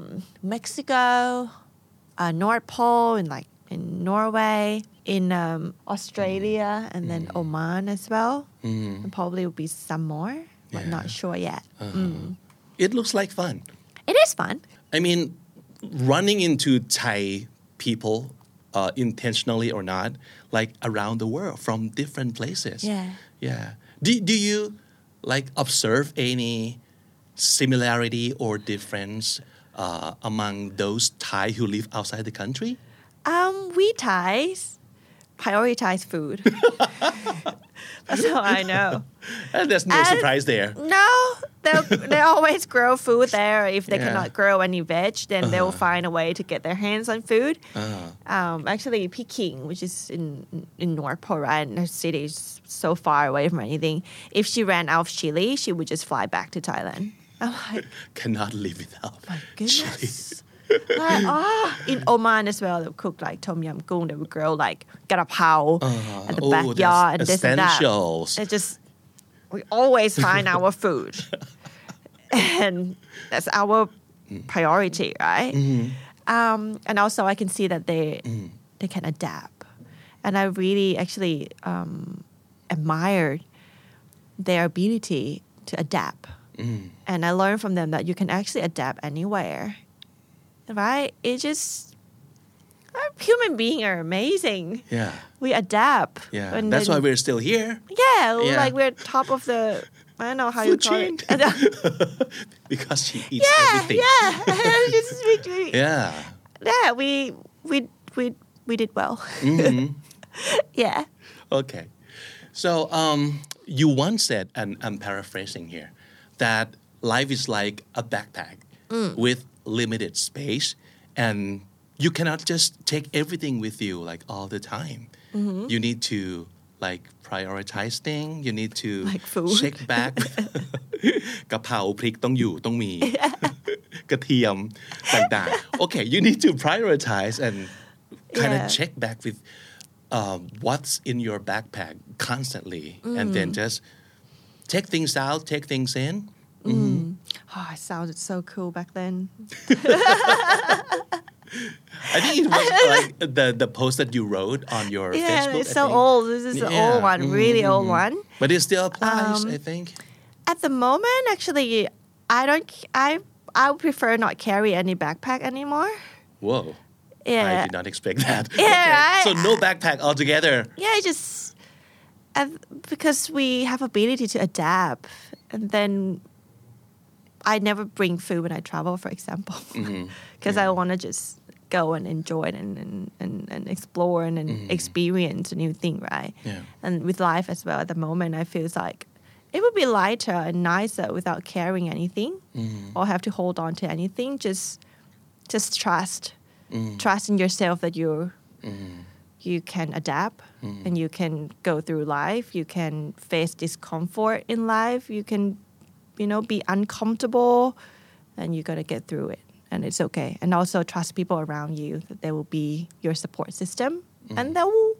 Mexico, North Pole, and like in Norway, in Australia, and then Oman as well. And probably will be some more, but Yeah. not sure yet. It looks like fun. It is fun. I mean, running into Thai people, intentionally or not, like around the world from different places. Yeah. Yeah. Do you like observe any similarity or difference among those Thai who live outside the country? We Thais prioritize food. That's how I know. And there's no And- surprise there. No, they always grow food there. If they Yeah. cannot grow any veg, then they will find a way to get their hands on food. Actually, Peking, which is in North Pole, right, and her city is so far away from anything. If she ran out of chili, she would just fly back to Thailand. I'm like, Cannot live without chili. goodness. In Oman as well, they would cook like tom yum goong. They would grow like garapao at the Oh, that's backyard and this and that. essentials. It just we always find our food, and that's our priority, right? And also, I can see that they can adapt, and I really actually admired their ability to adapt. And I learned from them that you can actually adapt anywhere, right? It just human beings are amazing. Yeah. We adapt. Yeah. And That's then- why we're still here. Yeah, Yeah. like we're top of the. I don't know how Food you call chain. it. Because she eats yeah, everything. yeah. Just, Yeah. yeah, we did well. Yeah. Okay. So you once said, and I'm paraphrasing here, that life is like a backpack with limited space, and you cannot just take everything with you like all the time. You need to like prioritize things. You need to Like food. check back. กะเพราพริกต้องอยู่ต้องมี กระเทียมต่างๆ Okay, you need to prioritize and kind of Yeah. check back with what's in your backpack constantly, and then just take things out, take things in. Oh, it sounded so cool back then. I think it was like the post that you wrote on your Yeah, Facebook. it's I so think. old. This is an Yeah. old one, really old one. But it still applies, I think. At the moment, actually, I would prefer not carry any backpack anymore. Whoa. Yeah. I did not expect that. Yeah, So no backpack altogether. Yeah, because we have ability to adapt, and then I never bring food when I travel, for example, because I want to just go and enjoy it and explore and experience a new thing, right? Yeah. And with life as well, at the moment, I feel like it would be lighter and nicer without carrying anything or have to hold on to anything. Just trust in yourself that you can adapt and you can go through life. You can face discomfort in life. You can, be uncomfortable, and you got to get through it. And it's okay. And also trust people around you that they will be your support system and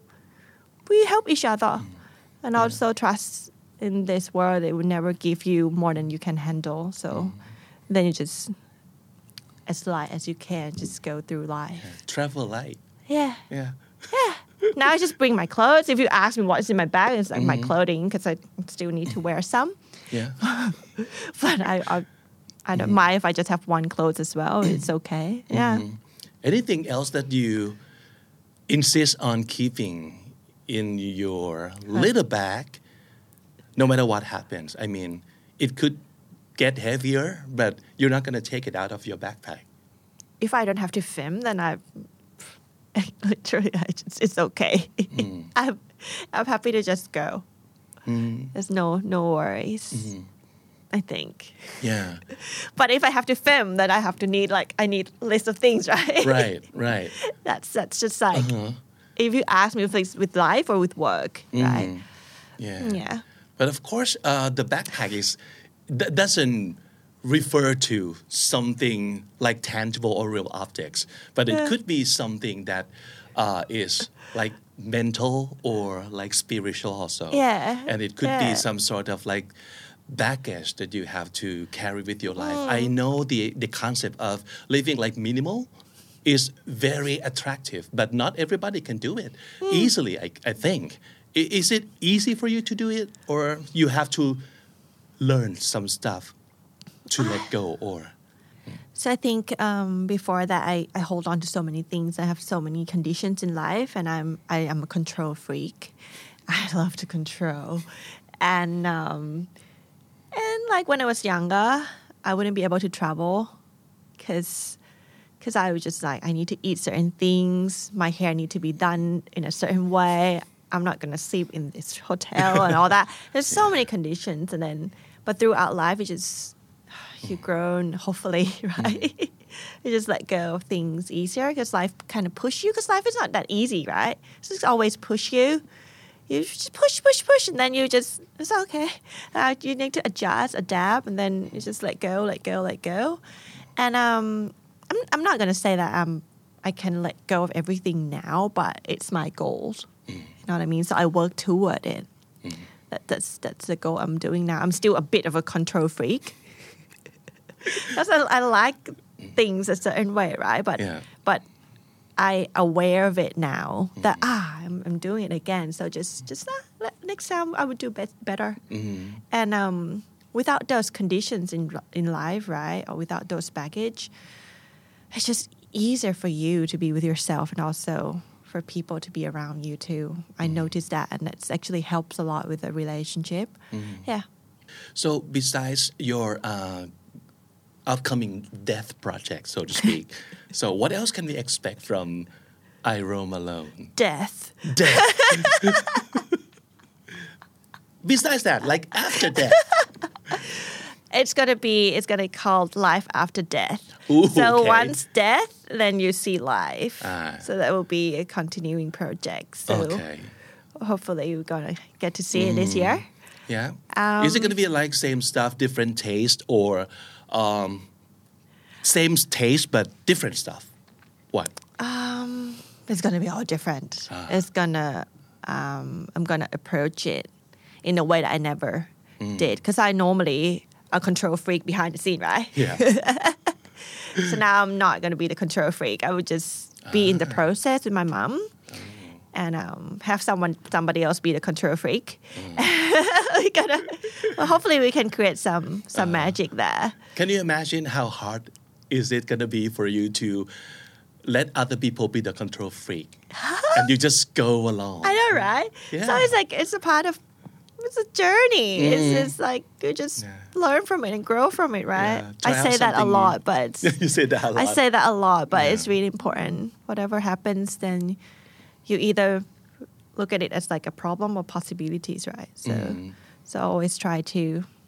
we help each other. And also trust in this world, it will never give you more than you can handle. So then you just, as light as you can, just go through life. Travel light. Yeah. Yeah. Now I just bring my clothes. If you ask me what's in my bag, it's like my clothing because I still need to wear some. Yeah. But I don't mind if I just have one clothes as well. It's okay. Yeah. Anything else that you insist on keeping in your little bag, no matter what happens? I mean, it could get heavier, but you're not going to take it out of your backpack. If I don't have to film, then literally, it's okay. I'm happy to just go. There's no worries. I think. Yeah. But if I have to film, then I need a list of things, right? Right. That's just like if you ask me if it's with life or with work, right? Yeah. But of course, the backpack doesn't refer to something like tangible or real objects, but it could be something that is like mental or like spiritual also. Yeah. And it could be some sort of like baggage that you have to carry with your life. I know the concept of living like minimal is very attractive, but not everybody can do it easily, I think. Is it easy for you to do it, or you have to learn some stuff to let go? Or So I think before that, I hold on to so many things. I have so many conditions in life, and I am a control freak. I love to control, and like when I was younger, I wouldn't be able to travel because I was just like, I need to eat certain things. My hair need to be done in a certain way. I'm not going to sleep in this hotel and all that. There's so many conditions. But throughout life, you've grown, hopefully, right? You just let go of things easier because life kind of push you, because life is not that easy, right? It's just always push you. You just push, and then it's okay. You need to adjust, adapt, and then you just let go. And I'm not going to say that I can let go of everything now, but it's my goals. You know what I mean? So I work toward it. That's the goal I'm doing now. I'm still a bit of a control freak. Because I like things a certain way, right? But I aware of it now that I'm doing it again. So just next time I would do better. And without those conditions in life, right, or without those baggage, it's just easier for you to be with yourself and also for people to be around you too. I noticed that, and it actually helps a lot with the relationship. Yeah. So besides your upcoming death project, so to speak, so what else can we expect from I Roam Alone? Death. Besides that, like after death. It's gonna be called Life After Death. Ooh, so okay. once death, then you see life. So that will be a continuing project. So hopefully we're gonna get to see it this year. Yeah. Is it gonna be like same stuff, different taste, or same taste but different stuff? What? It's gonna be all different. It's gonna I'm gonna approach it in a way that I never did, because I normally a control freak behind the scene, right? Yeah. So now I'm not going to be the control freak. I would just be in the process with my mom and have somebody else be the control freak. Hopefully we can create some magic there. Can you imagine how hard is it going to be for you to let other people be the control freak and you just go along. I know, right? Yeah. So it's like it's a part of it's a journey. It's like you just learn from it and grow from it, right? Yeah. I Try say out that a something lot, new. but You say that a lot. I say that a lot, but it's really important. Whatever happens, then you either look at it as like a problem or possibilities, right? So I always try to,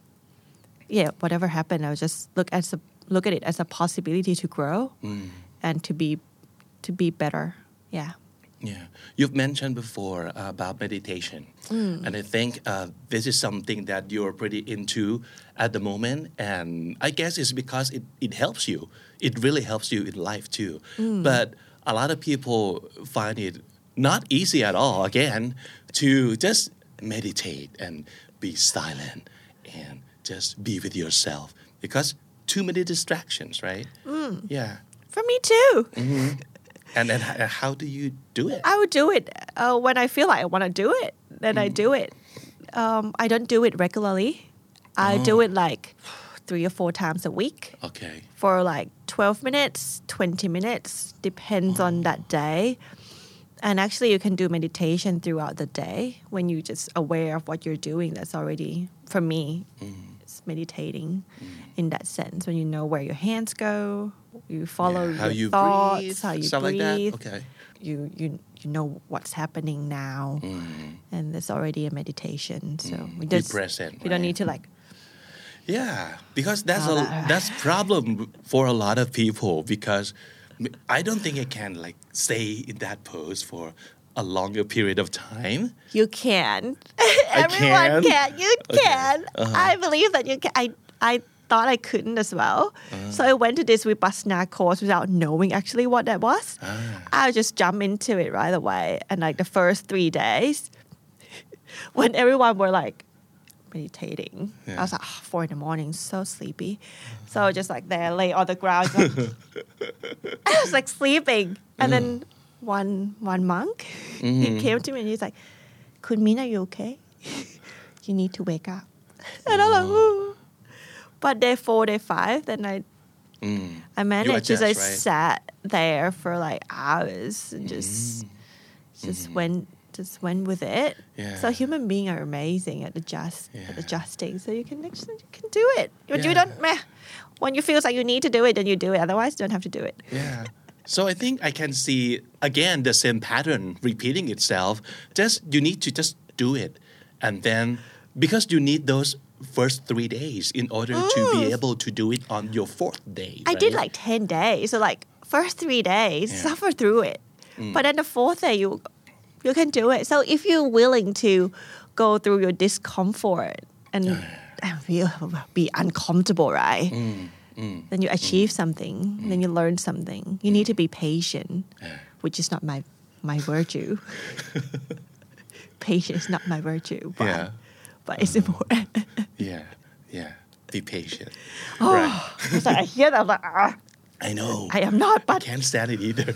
whatever happened, I'll just look at it as a possibility to grow and to be better. Yeah. Yeah, you've mentioned before about meditation, and I think this is something that you're pretty into at the moment, and I guess it's because it helps you. It really helps you in life too. But a lot of people find it not easy at all, again, to just meditate and be silent and just be with yourself because too many distractions, right? Yeah. For me too. And then how do you do it? I would do it when I feel like I want to do it. Then I do it. I don't do it regularly. I do it like 3 or 4 times a week Okay. for like 12 minutes, 20 minutes, depends on that day. And actually, you can do meditation throughout the day when you're just aware of what you're doing. That's already, for me, it's meditating in that sense. When you know where your hands go, you follow How your you thoughts, breathe, how you stuff breathe. like that. Okay. You know what's happening now, and there's already a meditation. So we Be just present, we don't right? need to like Yeah, because that's All a that. that's problem for a lot of people because I don't think I can like stay in that pose for a longer period of time. you can. Everyone can? can. You Okay. can. I believe that you can. I thought I couldn't as well. So I went to this Vipassana course without knowing actually what that was. I just jumped into it right away. And like the first 3 days, when everyone were like meditating, I was like, 4 in the morning, so sleepy. So I was just like there, lay on the ground. Like, I was like sleeping. And then one monk, he came to me and he's like, Kunmina, you okay? You need to wake up. And I'm like, ooh. But day 4, day 5, then I managed to adjust, like right? sat there for like hours and went with it. Yeah. So human beings are amazing at adjusting. So you can do it. But you Yeah. don't when you feel like you need to do it, then you do it. Otherwise, you don't have to do it. Yeah. So I think I can see again the same pattern repeating itself. Just you need to just do it, and then because you need those first 3 days in order to be able to do it on your 4th day. I did right? like 10 days. So like first 3 days, suffer through it. But then the 4th day, you can do it. So if you're willing to go through your discomfort and be uncomfortable, right? Then you achieve something. Then you learn something. You need to be patient, which is not my virtue. Patience is not my virtue, but it's important. Yeah. Be patient. Oh, Right. it's like I hear that, I'm like, I know. I am not, but Can't stand it either.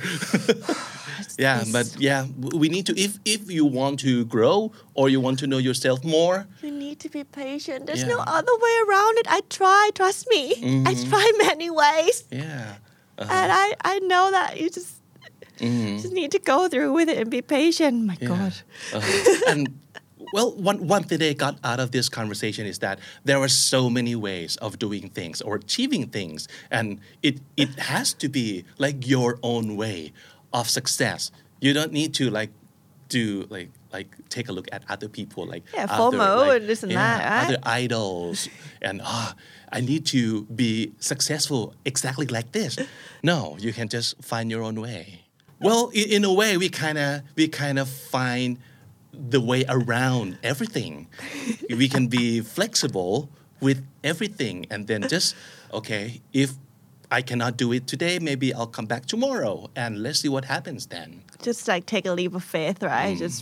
But we need to if you want to grow or you want to know yourself more. you need to be patient. There's no Yeah. other way around it. I try, trust me. I try many ways. Yeah. And I know that you just need to go through with it and be patient. My God. And well, one thing I got out of this conversation is that there are so many ways of doing things or achieving things, and it has to be like your own way of success. You don't need to like do like take a look at other people like FOMO and this and that, right? other idols and I need to be successful exactly like this. No, you can just find your own way. Well, in a way, we kind of find the way around everything. We can be flexible with everything and then just, okay, if I cannot do it today, maybe I'll come back tomorrow and let's see what happens then. Just like take a leap of faith, right? Just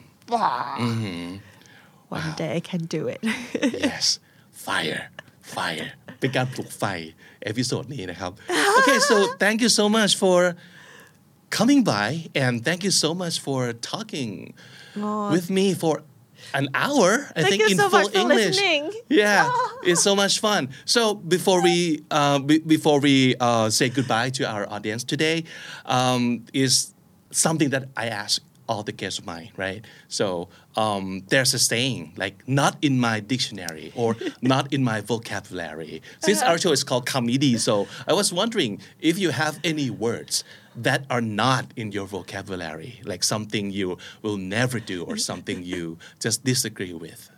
one day I can do it. Yes fire เป็นการปลุกไฟเอพิโซดนี้นะครับ Okay, so thank you so much for coming by and thank you so much for talking with me for an hour, I Thank think, you in so full much for English. listening. Yeah, it's so much fun. So before we say goodbye to our audience today, is something that I ask all the guests of mine, right? So there's a saying like not in my dictionary or not in my vocabulary. Since our show is called Comedy, so I was wondering if you have any words that are not in your vocabulary, like something you will never do or something you just disagree with.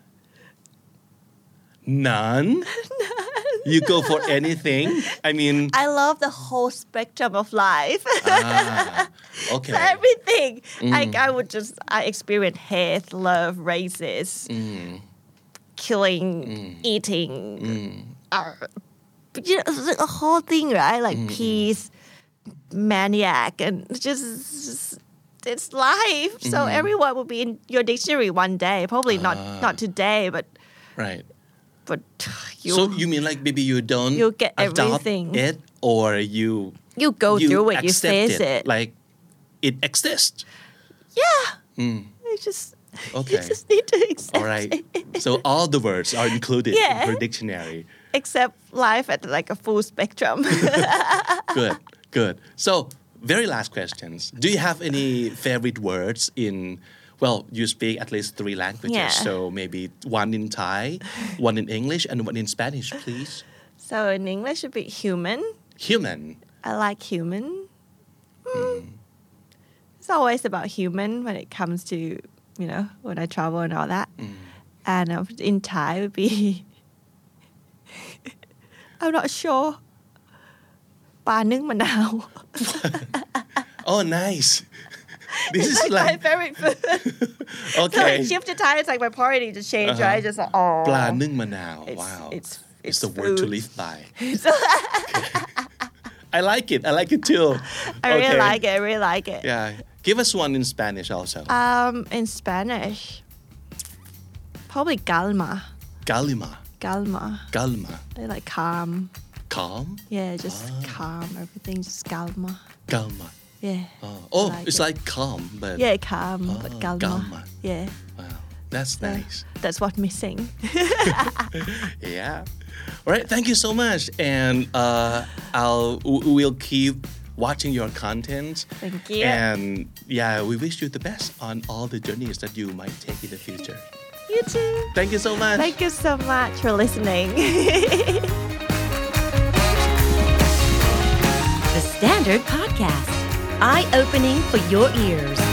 None? You go for anything? I mean, I love the whole spectrum of life. okay. So everything. I experience hate, love, racist, killing, eating. The whole thing, right? Like peace, maniac, and just it's life. So everyone will be in your dictionary one day. Probably not today, but Right. you So you mean like maybe you don't You'll get adopt everything. it or you go through it, you accept face it. like it exists. You just Okay. you just need to accept All right. it. So all the words are included Yeah. in her dictionary. Accept life at like a full spectrum. Good. So very last questions. Do you have any favorite words in? Well, you speak at least 3 languages, Yeah. so maybe one in Thai, one in English, and one in Spanish, please. So in English, it'd be human. Human. I like human. It's always about human when it comes to, when I travel and all that. And in Thai would be, I'm not sure. ปลานึ่งมะนาว Oh, nice. This is It's my like favorite food. So okay. when shift to Thai, it's like my priority to change, right? Just like, oh. ปลานึ่งมะนาว It's- wow. it's the word to food. live by. I like it. I like it too. I really like it. I really like it. Yeah. Give us one in Spanish also. In Spanish, probably calma. Calma. Calma. Calma. I like calm. Calm. Yeah, just calm. Everything just calma. Calma. Yeah. Oh, I like it's it. like calm, but Yeah, calm, but calma. calma. Yeah. Wow, that's nice. That's what's missing. Yeah. All right. Thank you so much, and we'll keep watching your content. Thank you. And yeah, we wish you the best on all the journeys that you might take in the future. You too. Thank you so much. Thank you so much for listening. The Standard Podcast, eye-opening for your ears.